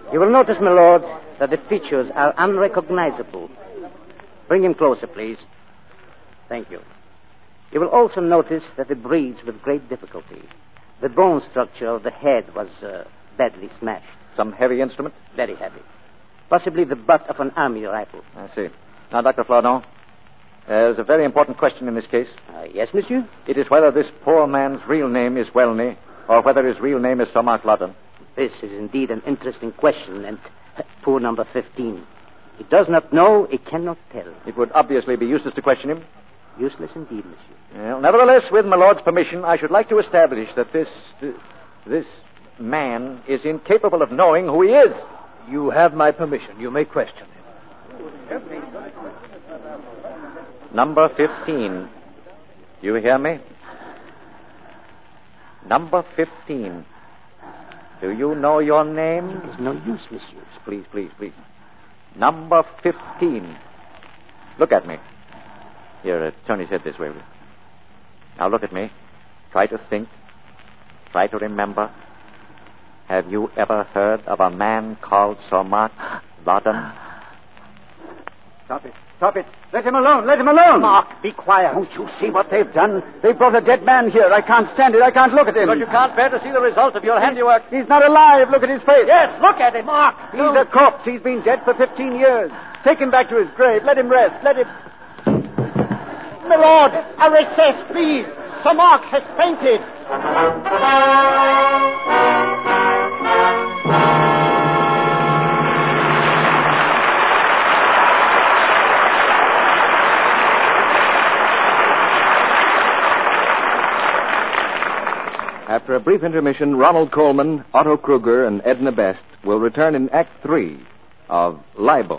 You will notice, my lord, that the features are unrecognizable. Bring him closer, please. Thank you. You will also notice that it breathes with great difficulty. The bone structure of the head was uh, badly smashed. Some heavy instrument? Very heavy. Possibly the butt of an army rifle. I see. Now, Doctor Flaudon, there's a very important question in this case. Uh, yes, monsieur? It is whether this poor man's real name is Welney, or whether his real name is Sir Mark Loudon. This is indeed an interesting question, and uh, poor number fifteen. He does not know, he cannot tell. It would obviously be useless to question him. Useless indeed, monsieur. Well, nevertheless, with my lord's permission, I should like to establish that this uh, this man is incapable of knowing who he is. You have my permission. You may question him. Number fifteen. Do you hear me? Number fifteen. Do you know your name? There's no use, monsieur. Please, please, please. Number fifteen. Look at me. Here, uh, turn his head this way. Now look at me. Try to think. Try to remember. Have you ever heard of a man called Sir Mark Loudon? Stop it. Stop it. Let him alone. Let him alone. Mark, be quiet. Don't you see what they've done? They've brought a dead man here. I can't stand it. I can't look at him. But you can't bear to see the result of your handiwork. He's not alive. Look at his face. Yes, look at him, Mark. He's a corpse. He's been dead for fifteen years. Take him back to his grave. Let him rest. Let him... My lord, a recess, please. Sir Mark has fainted. After a brief intermission, Ronald Coleman, Otto Kruger, and Edna Best will return in Act Three of Libel.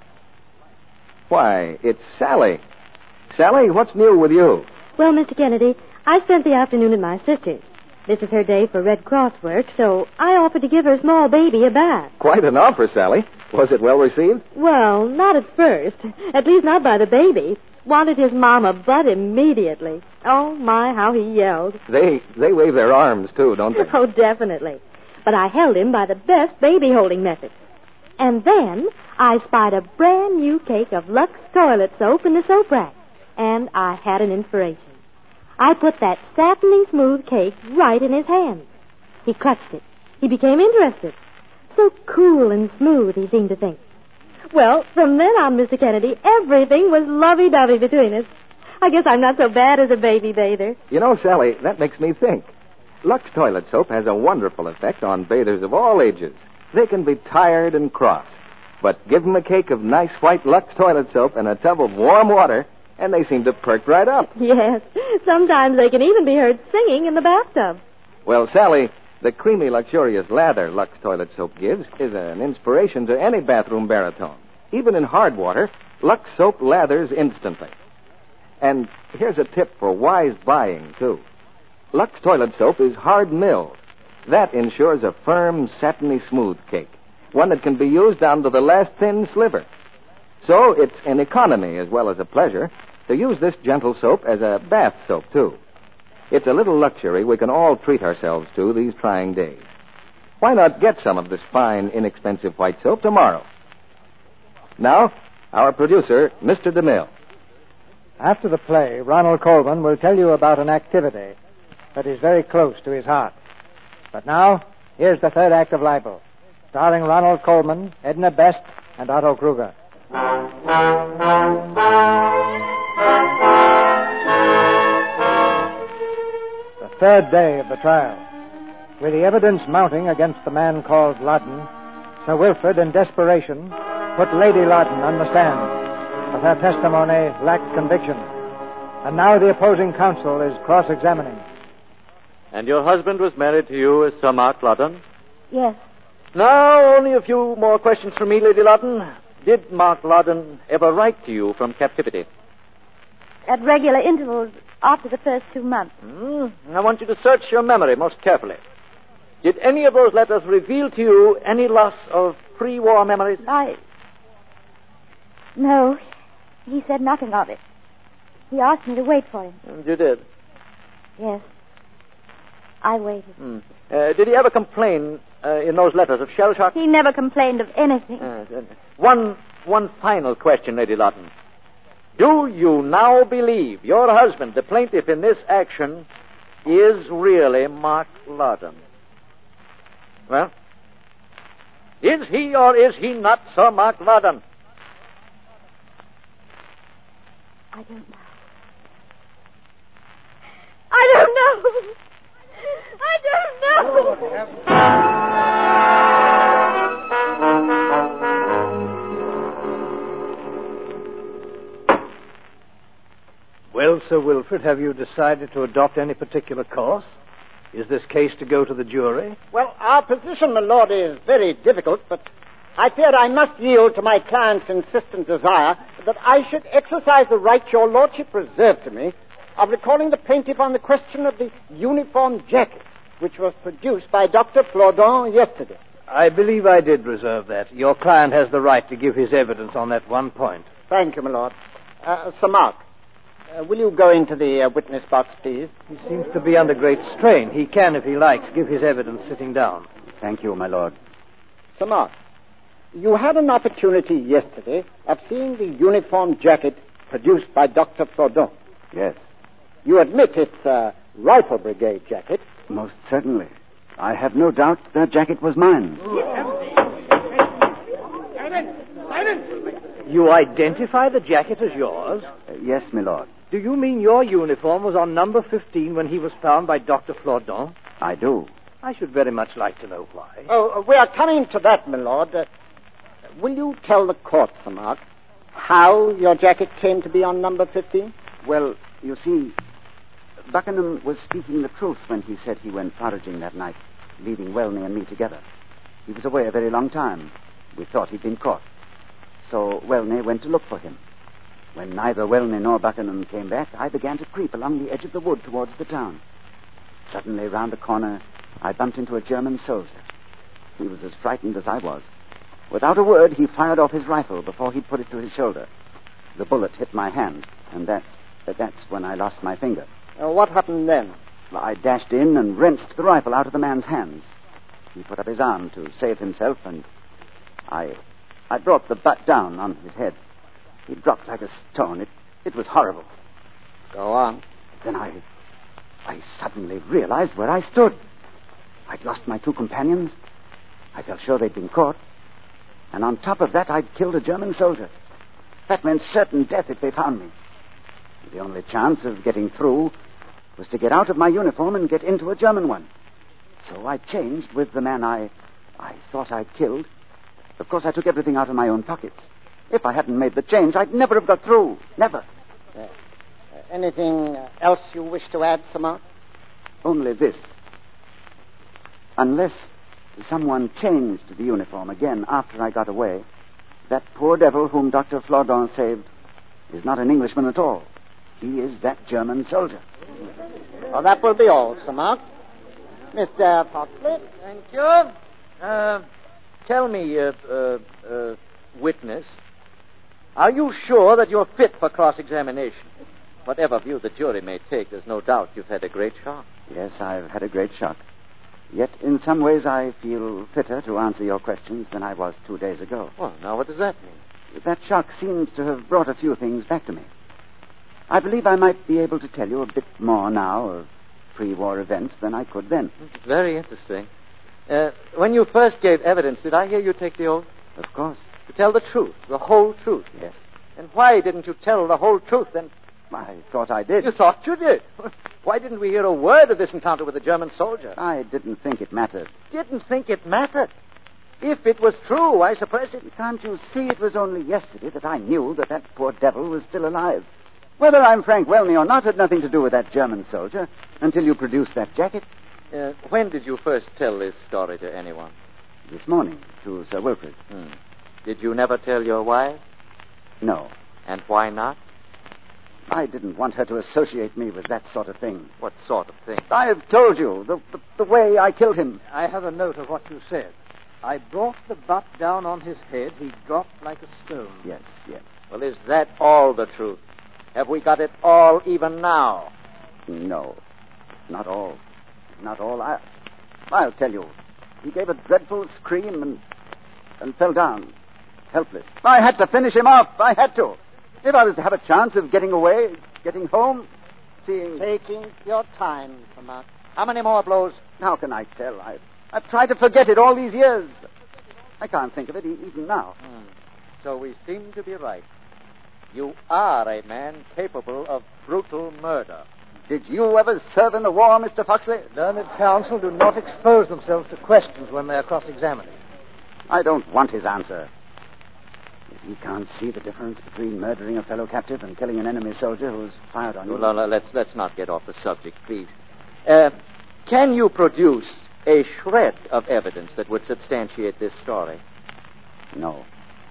Why, it's Sally. Sally, what's new with you? Well, Mister Kennedy, I spent the afternoon at my sister's. This is her day for Red Cross work, so I offered to give her small baby a bath. Quite an offer, Sally. Was it well received? Well, not at first. At least not by the baby. Wanted his mama butt immediately. Oh, my, how he yelled. They they wave their arms, too, don't they? Oh, definitely. But I held him by the best baby-holding methods. And then I spied a brand new cake of Lux toilet soap in the soap rack. And I had an inspiration. I put that satiny smooth cake right in his hand. He clutched it. He became interested. So cool and smooth, he seemed to think. Well, from then on, Mister Kennedy, everything was lovey-dovey between us. I guess I'm not so bad as a baby bather. You know, Sally, that makes me think. Lux toilet soap has a wonderful effect on bathers of all ages. They can be tired and cross. But give them a cake of nice white Lux toilet soap and a tub of warm water, and they seem to perk right up. Yes. Sometimes they can even be heard singing in the bathtub. Well, Sally, the creamy, luxurious lather Lux toilet soap gives is an inspiration to any bathroom baritone. Even in hard water, Lux soap lathers instantly. And here's a tip for wise buying, too. Lux toilet soap is hard milled. That ensures a firm, satiny, smooth cake, one that can be used down to the last thin sliver. So it's an economy as well as a pleasure to use this gentle soap as a bath soap, too. It's a little luxury we can all treat ourselves to these trying days. Why not get some of this fine, inexpensive white soap tomorrow? Now, our producer, Mister DeMille. After the play, Ronald Coleman will tell you about an activity that is very close to his heart. But now, here's the third act of Libel, starring Ronald Coleman, Edna Best, and Otto Kruger. The third day of the trial. With the evidence mounting against the man called Loudon, Sir Wilfrid, in desperation, put Lady Loudon on the stand, but her testimony lacked conviction. And now the opposing counsel is cross-examining. And your husband was married to you as Sir Mark Loudon? Yes. Now, only a few more questions from me, Lady Loudon. Did Mark Loudon ever write to you from captivity? At regular intervals after the first two months. Mm, I want you to search your memory most carefully. Did any of those letters reveal to you any loss of pre-war memories? I... No, he said nothing of it. He asked me to wait for him. And you did? Yes. I waited. Mm. Uh, did he ever complain uh, in those letters of shell shock? He never complained of anything. Uh, uh, one, one final question, Lady Lawton. Do you now believe your husband, the plaintiff in this action, is really Mark Loudon? Well, is he or is he not Sir Mark Loudon? I don't know. I don't know. I don't know. Well, Sir Wilfrid, have you decided to adopt any particular course? Is this case to go to the jury? Well, our position, my lord, is very difficult, but I fear I must yield to my client's insistent desire that I should exercise the right your lordship reserved to me of recalling the plaintiff on the question of the uniform jacket, which was produced by Doctor Flaudon yesterday. I believe I did reserve that. Your client has the right to give his evidence on that one point. Thank you, my lord. Uh, Sir Mark, uh, will you go into the uh, witness box, please? He seems to be under great strain. He can, if he likes, give his evidence sitting down. Thank you, my lord. Sir Mark, you had an opportunity yesterday of seeing the uniform jacket produced by Doctor Flaudon. Yes. You admit it's a rifle brigade jacket. Most certainly. I have no doubt that jacket was mine. You identify the jacket as yours? Uh, yes, my lord. Do you mean your uniform was on number fifteen when he was found by Doctor Flaudon? I do. I should very much like to know why. Oh, we are coming to that, my lord. Uh, will you tell the court, Sir Mark, how your jacket came to be on number fifteen? Well, you see, Buckingham was speaking the truth when he said he went foraging that night, leaving Welney and me together. He was away a very long time. We thought he'd been caught. So Welney went to look for him. When neither Welney nor Buckingham came back, I began to creep along the edge of the wood towards the town. Suddenly, round a corner, I bumped into a German soldier. He was as frightened as I was. Without a word, he fired off his rifle before he'd put it to his shoulder. The bullet hit my hand, and that's, that's when I lost my finger. Uh, what happened then? I dashed in and wrenched the rifle out of the man's hands. He put up his arm to save himself, and I I brought the butt down on his head. He dropped like a stone. It, it was horrible. Go on. Then I, I suddenly realized where I stood. I'd lost my two companions. I felt sure they'd been caught. And on top of that, I'd killed a German soldier. That meant certain death if they found me. The only chance of getting through was to get out of my uniform and get into a German one. So I changed with the man I, I thought I'd killed. Of course, I took everything out of my own pockets. If I hadn't made the change, I'd never have got through. Never. Uh, uh, anything else you wish to add, Sir Mark? Only this. Unless someone changed the uniform again after I got away, that poor devil whom Doctor Flaudon saved is not an Englishman at all. He is that German soldier. Well, that will be all, Sir Mark. Mister Foxley? Thank you. Uh, tell me, uh, uh, uh, witness, are you sure that you're fit for cross-examination? Whatever view the jury may take, there's no doubt you've had a great shock. Yes, I've had a great shock. Yet, in some ways, I feel fitter to answer your questions than I was two days ago. Well, now what does that mean? That shock seems to have brought a few things back to me. I believe I might be able to tell you a bit more now of pre-war events than I could then. It's very interesting. Uh, when you first gave evidence, did I hear you take the oath? Of course. To tell the truth, the whole truth? Yes. And why didn't you tell the whole truth then? I thought I did. You thought you did? Why didn't we hear a word of this encounter with the German soldier? I didn't think it mattered. Didn't think it mattered? If it was true, why suppress it? Can't you see it was only yesterday that I knew that that poor devil was still alive? Whether I'm Frank Welney or not had nothing to do with that German soldier until you produced that jacket. Uh, when did you first tell this story to anyone? This morning, to Sir Wilfrid. Hmm. Did you never tell your wife? No. And why not? I didn't want her to associate me with that sort of thing. What sort of thing? I've told you, the, the, the way I killed him. I have a note of what you said. I brought the butt down on his head. He dropped like a stone. Yes, yes. Well, is that all the truth? Have we got it all even now? No, not all. Not all. I, I'll tell you. He gave a dreadful scream and, and fell down, helpless. I had to finish him off. I had to. If I was to have a chance of getting away, getting home, seeing... Taking your time, Sir Mark. How many more blows? How can I tell? I, I've tried to forget it all these years. I can't think of it e- even now. Hmm. So we seem to be right. You are a man capable of brutal murder. Did you ever serve in the war, Mister Foxley? Learned counsel do not expose themselves to questions when they are cross-examining. I don't want his answer. If he can't see the difference between murdering a fellow captive and killing an enemy soldier who's fired on you... No, no, let's, let's not get off the subject, please. Uh, can you produce a shred of evidence that would substantiate this story? No.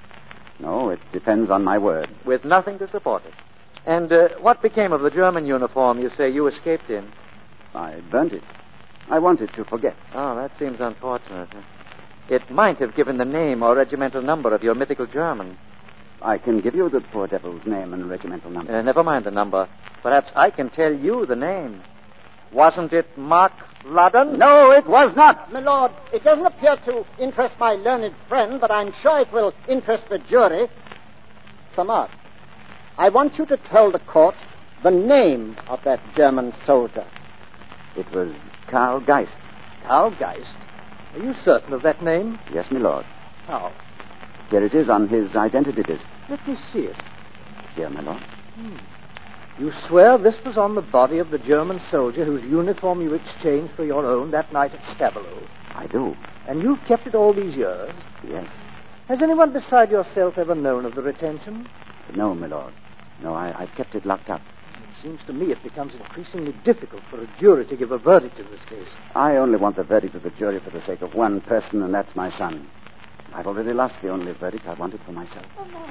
No, it depends on my word. With nothing to support it. And uh, what became of the German uniform you say you escaped in? I burnt it. I wanted to forget. Oh, that seems unfortunate. It might have given the name or regimental number of your mythical German. I can give you the poor devil's name and regimental number. Uh, never mind the number. Perhaps I can tell you the name. Wasn't it Mark Loudon? No, it was not. My lord, it doesn't appear to interest my learned friend, but I'm sure it will interest the jury. Sir Mark, I want you to tell the court the name of that German soldier. It was Karl Geist. Karl Geist? Are you certain of that name? Yes, my lord. How? Here it is on his identity disc. Let me see it. Here, my lord. Hmm. You swear this was on the body of the German soldier whose uniform you exchanged for your own that night at Stabilo? I do. And you've kept it all these years? Yes. Has anyone beside yourself ever known of the retention? No, my lord. No, I, I've kept it locked up. It seems to me it becomes increasingly difficult for a jury to give a verdict in this case. I only want the verdict of the jury for the sake of one person, and that's my son. I've already lost the only verdict I wanted for myself. Oh, no.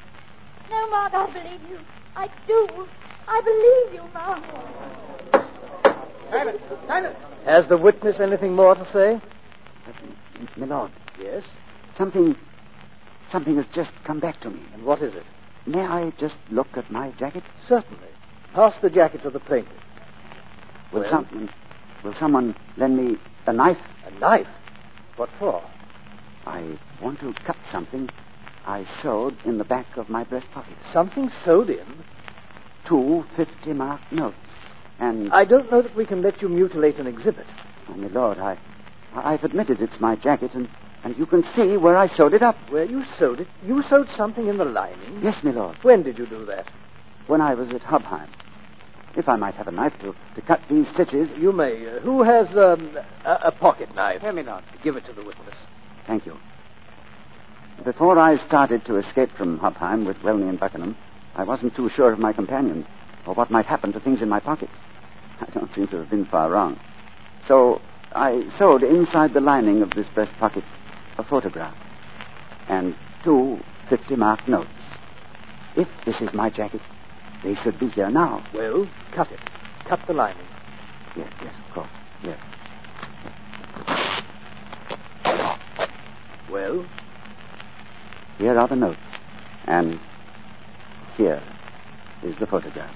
No, Mark, I believe you. I do. I believe you, Mark. Silence! Silence! Has the witness anything more to say? Uh, my lord. Yes? Something... Something has just come back to me. And what is it? May I just look at my jacket? Certainly. Pass the jacket to the plaintiff. Will, Well? some, will someone lend me a knife? A knife? What for? I want to cut something I sewed in the back of my breast pocket. Something sewed in? Two fifty-mark notes. And... I don't know that we can let you mutilate an exhibit. Oh, my lord, I, I've admitted it's my jacket, and, and you can see where I sewed it up. Where you sewed it? You sewed something in the lining? Yes, my lord. When did you do that? When I was at Hobheim. If I might have a knife to, to cut these stitches... You may. Uh, who has um, a, a pocket knife? Here, my lord. Give it to the witness. Thank you. Before I started to escape from Hobheim with Welney and Buckingham, I wasn't too sure of my companions or what might happen to things in my pockets. I don't seem to have been far wrong. So I sewed inside the lining of this breast pocket a photograph and two fifty-mark notes. If this is my jacket, they should be here now. Well, cut it. Cut the lining. Yes, yes, of course. Yes. Well? Here are the notes. And here is the photograph.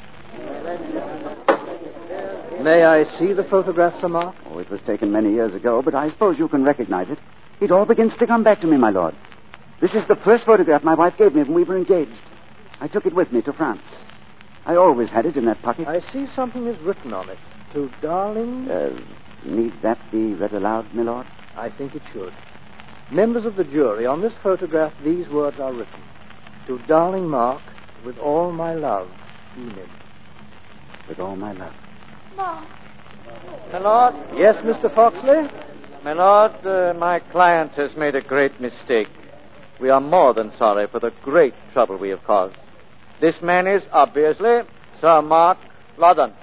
May I see the photograph, Sir Mark? Oh, it was taken many years ago, but I suppose you can recognize it. It all begins to come back to me, my lord. This is the first photograph my wife gave me when we were engaged. I took it with me to France. I always had it in that pocket. I see something is written on it. To darling... Uh, need that be read aloud, my lord? I think it should. Members of the jury, on this photograph, these words are written. To darling Mark, with all my love, Enid. With all my love. Mark. My lord? Yes, Mister Foxley? My lord, uh, my client has made a great mistake. We are more than sorry for the great trouble we have caused. This man is obviously Sir Mark Loudon.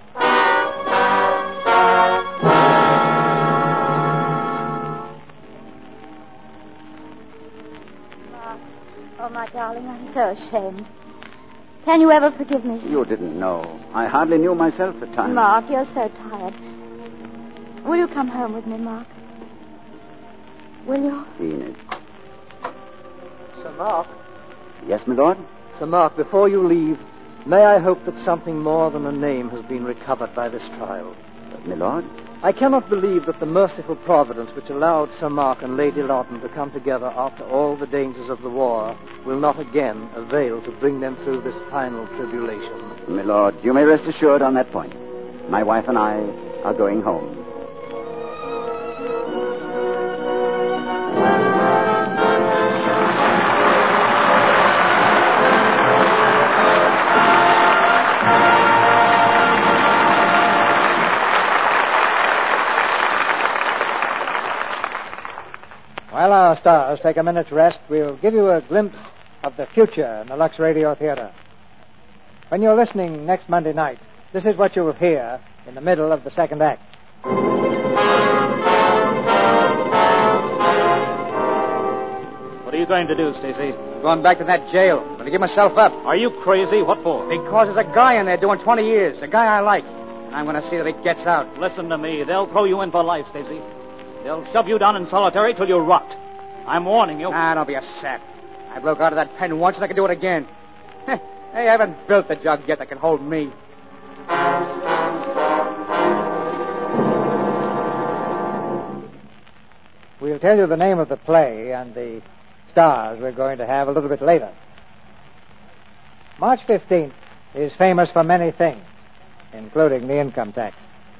Mark. Oh, my darling, I'm so ashamed. Can you ever forgive me? You didn't know. I hardly knew myself at times. Mark, you're so tired. Will you come home with me, Mark? Will you? Enid. Sir Mark? Yes, my lord? Sir Mark, before you leave, may I hope that something more than a name has been recovered by this trial? Uh, my lord? I cannot believe that the merciful providence which allowed Sir Mark and Lady Loudon to come together after all the dangers of the war will not again avail to bring them through this final tribulation. My lord, you may rest assured on that point. My wife and I are going home. While our stars take a minute's rest, we'll give you a glimpse of the future in the Lux Radio Theater. When you're listening next Monday night, this is what you will hear in the middle of the second act. What are you going to do, Stacy? Going back to that jail. I'm going to give myself up. Are you crazy? What for? Because there's a guy in there doing twenty years. A guy I like. And I'm going to see that he gets out. Listen to me. They'll throw you in for life, Stacy. They'll shove you down in solitary till you rot. I'm warning you. Ah, don't be a sap. I broke out of that pen once and I can do it again. They haven't built the jug yet that can hold me. We'll tell you the name of the play and the stars we're going to have a little bit later. March fifteenth is famous for many things, including the income tax.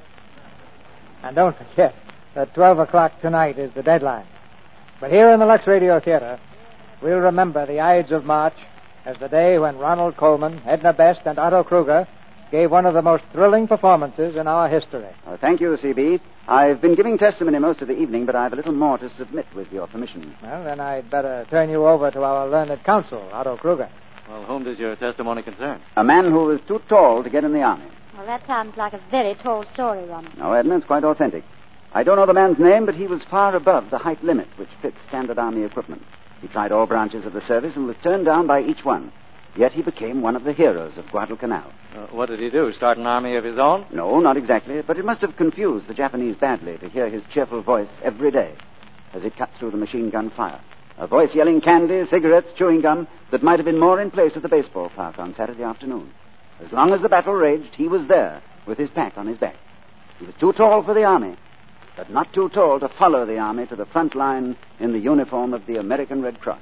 And don't forget that twelve o'clock tonight is the deadline. But here in the Lux Radio Theater, we'll remember the Ides of March as the day when Ronald Colman, Edna Best, and Otto Kruger gave one of the most thrilling performances in our history. Oh, thank you, C B. I've been giving testimony most of the evening, but I've a little more to submit with your permission. Well, then I'd better turn you over to our learned counsel, Otto Kruger. Well, whom does your testimony concern? A man who was too tall to get in the army. Well, that sounds like a very tall story, Ronald. No, Edna, it's quite authentic. I don't know the man's name, but he was far above the height limit which fits standard army equipment. He tried all branches of the service and was turned down by each one. Yet he became one of the heroes of Guadalcanal. Uh, what did he do? Start an army of his own? No, not exactly, but it must have confused the Japanese badly to hear his cheerful voice every day as it cut through the machine gun fire. A voice yelling candy, cigarettes, chewing gum that might have been more in place at the baseball park on Saturday afternoon. As long as the battle raged, he was there with his pack on his back. He was too tall for the army, but not too tall to follow the army to the front line in the uniform of the American Red Cross.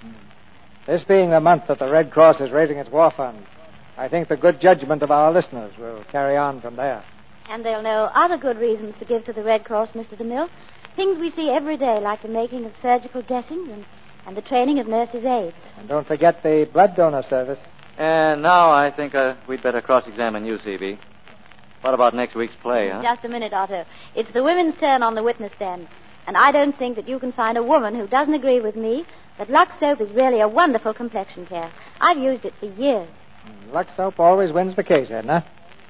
This being the month that the Red Cross is raising its war fund, I think the good judgment of our listeners will carry on from there. And they'll know other good reasons to give to the Red Cross, Mister DeMille. Things we see every day, like the making of surgical dressings and, and the training of nurses' aides. And don't forget the blood donor service. And now I think uh, we'd better cross-examine you, C B. What about next week's play, huh? Just a minute, Otto. It's the women's turn on the witness stand. And I don't think that you can find a woman who doesn't agree with me that Lux Soap is really a wonderful complexion care. I've used it for years. Lux Soap always wins the case, Edna.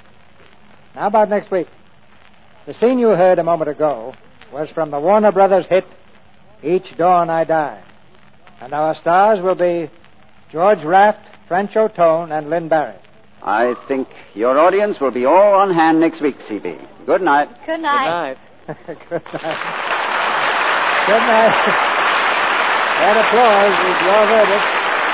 Now about next week. The scene you heard a moment ago was from the Warner Brothers hit, Each Dawn I Die. And our stars will be George Raft, French O'Tone, and Lynn Barrett. I think your audience will be all on hand next week, C B. Good night. Good night. Good night. Good night. Good night. That applause is your verdict.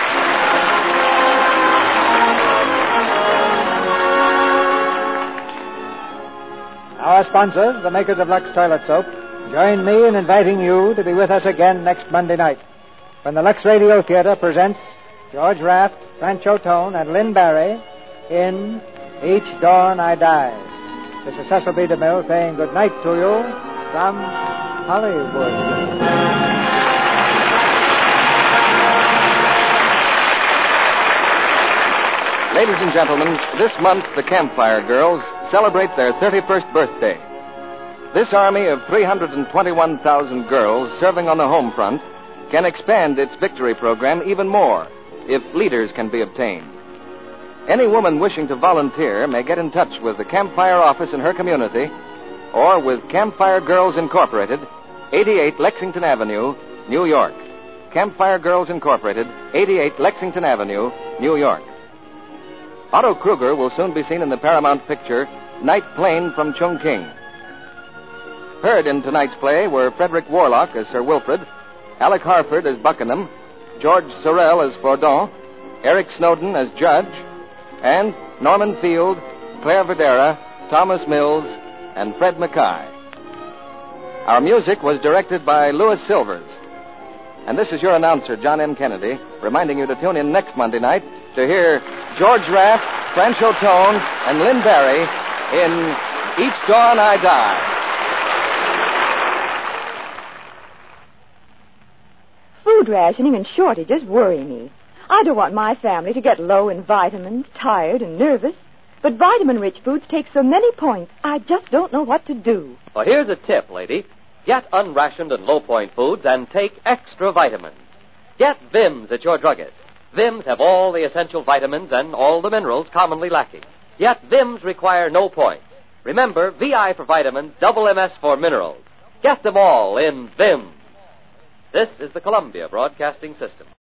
Our sponsors, the makers of Lux Toilet Soap, join me in inviting you to be with us again next Monday night when the Lux Radio Theater presents George Raft, French O'Tone, and Lynn Barry in Each Dawn I Die. This is Cecil B. DeMille saying good night to you from Hollywood. Ladies and gentlemen, this month the Campfire Girls celebrate their thirty-first birthday. This army of three hundred twenty-one thousand girls serving on the home front can expand its victory program even more if leaders can be obtained. Any woman wishing to volunteer may get in touch with the Campfire office in her community or with Campfire Girls Incorporated, eighty-eight Lexington Avenue, New York. Campfire Girls Incorporated, eighty-eight Lexington Avenue, New York. Otto Kruger will soon be seen in the Paramount picture Night Plane from Chungking. Heard in tonight's play were Frederick Warlock as Sir Wilfrid, Alec Harford as Buckingham, George Sorel as Fordon, Eric Snowden as Judge, and Norman Field, Claire Videra, Thomas Mills, and Fred Mackay. Our music was directed by Louis Silvers. And this is your announcer, John M. Kennedy, reminding you to tune in next Monday night to hear George Raft, Francho Tone, and Lynn Barry in Each Dawn I Die. Food rationing and shortages worry me. I don't want my family to get low in vitamins, tired and nervous. But vitamin-rich foods take so many points, I just don't know what to do. Well, here's a tip, lady. Get unrationed and low-point foods and take extra vitamins. Get Vims at your druggist. Vims have all the essential vitamins and all the minerals commonly lacking. Yet Vims require no points. Remember, V I for vitamins, double M S for minerals. Get them all in Vims. This is the Columbia Broadcasting System.